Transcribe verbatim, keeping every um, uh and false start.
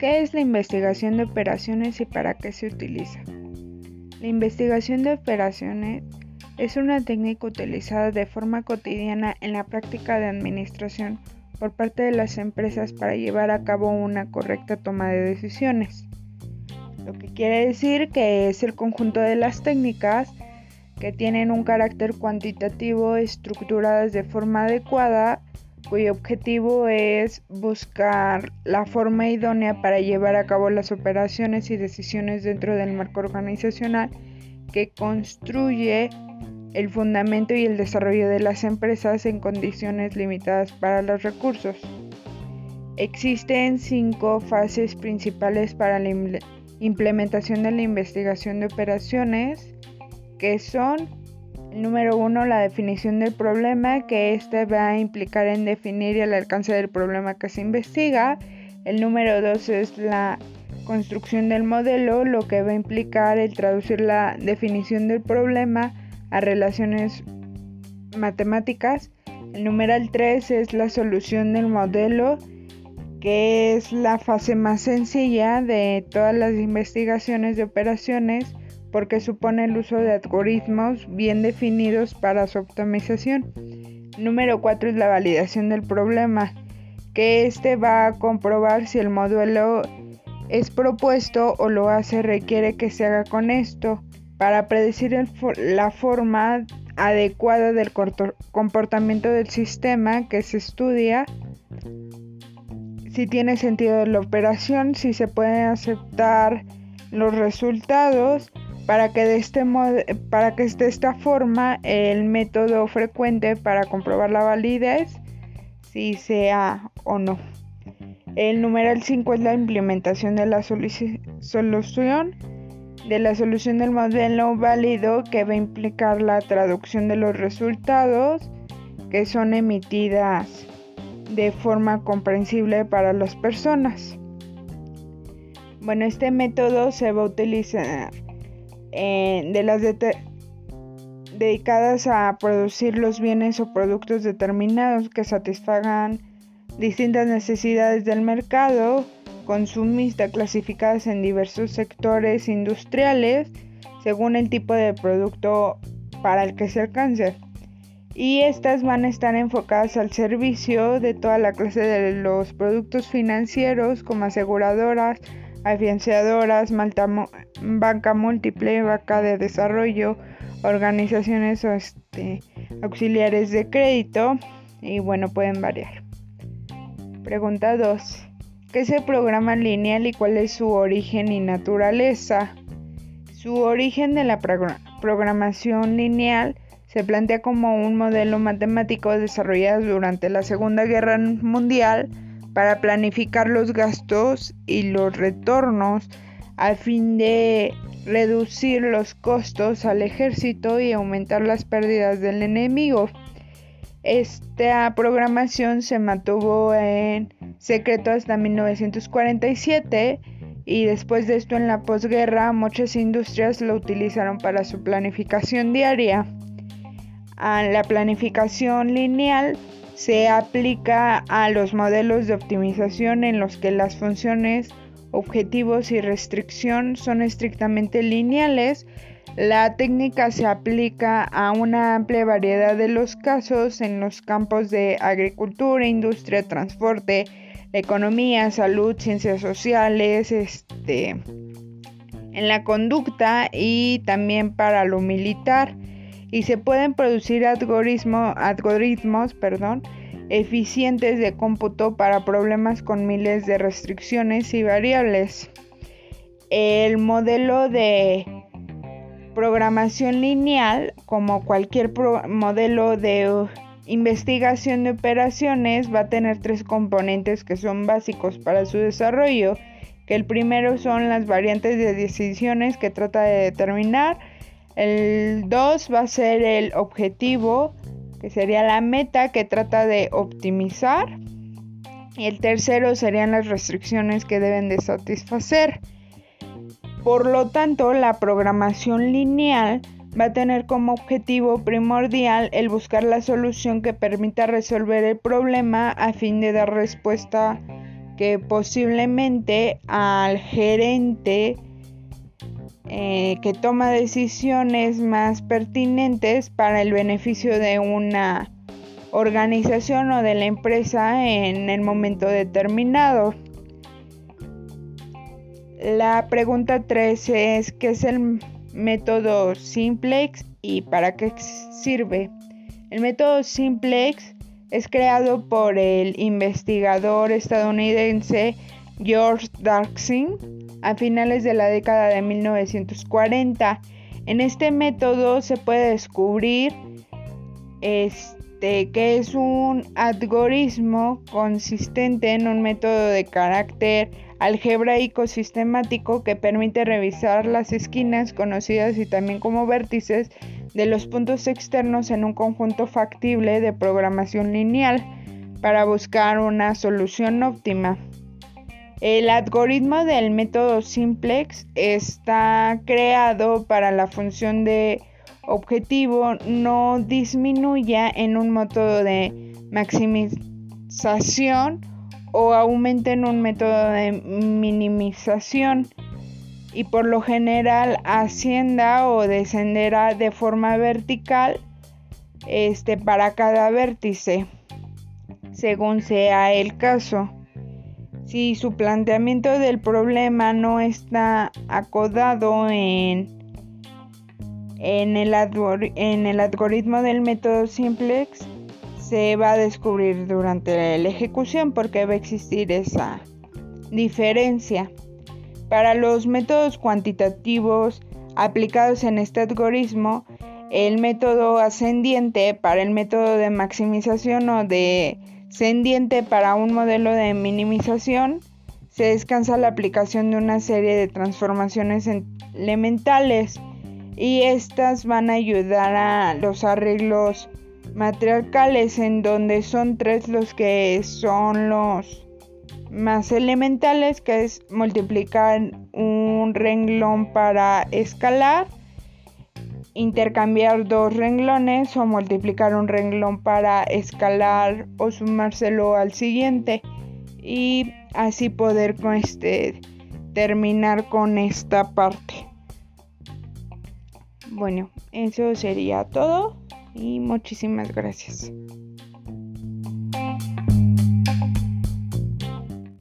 ¿Qué es la investigación de operaciones y para qué se utiliza? La investigación de operaciones es una técnica utilizada de forma cotidiana en la práctica de administración por parte de las empresas para llevar a cabo una correcta toma de decisiones. Lo que quiere decir que es el conjunto de las técnicas que tienen un carácter cuantitativo estructuradas de forma adecuada, cuyo objetivo es buscar la forma idónea para llevar a cabo las operaciones y decisiones dentro del marco organizacional que construye el fundamento y el desarrollo de las empresas en condiciones limitadas para los recursos. Existen cinco fases principales para la implementación de la investigación de operaciones, que son: el número uno, la definición del problema, que éste va a implicar en definir el alcance del problema que se investiga. El número dos es la construcción del modelo, lo que va a implicar el traducir la definición del problema a relaciones matemáticas. El numeral tres es la solución del modelo, que es la fase más sencilla de todas las investigaciones de operaciones, porque supone el uso de algoritmos bien definidos para su optimización. Número cuatro es la validación del problema, que este va a comprobar si el modelo es propuesto o lo hace requiere que se haga con esto, para predecir el, la forma adecuada del comportamiento del sistema que se estudia, si tiene sentido la operación, si se pueden aceptar los resultados, para que de este modo, para que de esta forma el método frecuente para comprobar la validez, si sea o no. El numeral cinco es la implementación de la solución de la solución del modelo válido, que va a implicar la traducción de los resultados que son emitidas de forma comprensible para las personas. Bueno, este método se va a utilizar Eh, de las de- dedicadas a producir los bienes o productos determinados que satisfagan distintas necesidades del mercado consumista, clasificadas en diversos sectores industriales según el tipo de producto para el que se alcance, y estas van a estar enfocadas al servicio de toda la clase de los productos financieros, como aseguradoras, financiadoras, banca múltiple, banca de desarrollo, organizaciones este, auxiliares de crédito, y bueno, pueden variar. Pregunta dos. ¿Qué es el programa lineal y cuál es su origen y naturaleza? Su origen de la progr- programación lineal se plantea como un modelo matemático desarrollado durante la Segunda Guerra Mundial para planificar los gastos y los retornos a fin de reducir los costos al ejército y aumentar las pérdidas del enemigo. Esta programación se mantuvo en secreto hasta mil novecientos cuarenta y siete, y después de esto, en la posguerra, muchas industrias lo utilizaron para su planificación diaria. A la planificación lineal se aplica a los modelos de optimización en los que las funciones, objetivos y restricción son estrictamente lineales. La técnica se aplica a una amplia variedad de los casos en los campos de agricultura, industria, transporte, economía, salud, ciencias sociales, este, en la conducta y también para lo militar. Y se pueden producir algoritmo, algoritmos perdón, eficientes de cómputo para problemas con miles de restricciones y variables. El modelo de programación lineal, como cualquier pro- modelo de investigación de operaciones, va a tener tres componentes que son básicos para su desarrollo, que el primero son las variantes de decisiones que trata de determinar. El dos va a ser el objetivo, que sería la meta que trata de optimizar. Y el tercero serían las restricciones que deben de satisfacer. Por lo tanto, la programación lineal va a tener como objetivo primordial el buscar la solución que permita resolver el problema a fin de dar respuesta que que posiblemente al gerente eh, que toma decisiones más pertinentes para el beneficio de una organización o de la empresa en el momento determinado. La pregunta tres es: ¿qué es el método Simplex y para qué sirve? El método Simplex es creado por el investigador estadounidense George Darksin a finales de la década de mil novecientos cuarenta. En este método se puede descubrir este, que es un algoritmo consistente en un método de carácter algebraico sistemático que permite revisar las esquinas, conocidas y también como vértices, de los puntos externos en un conjunto factible de programación lineal para buscar una solución óptima. El algoritmo del método Simplex está creado para la función de objetivo no disminuya en un método de maximización o aumente en un método de minimización, y por lo general ascienda o descenderá de forma vertical este, para cada vértice, según sea el caso. Si su planteamiento del problema no está acodado en, en, el, en el algoritmo del método Simplex, se va a descubrir durante la ejecución porque va a existir esa diferencia. Para los métodos cuantitativos aplicados en este algoritmo, el método ascendiente para el método de maximización o descendiente para un modelo de minimización, se descansa la aplicación de una serie de transformaciones elementales, y estas van a ayudar a los arreglos matriarcales, en donde son tres los que son los más elementales, que es multiplicar un renglón para escalar, intercambiar dos renglones o multiplicar un renglón para escalar o sumárselo al siguiente, y así poder con este, terminar con esta parte. Bueno, eso sería todo y muchísimas gracias.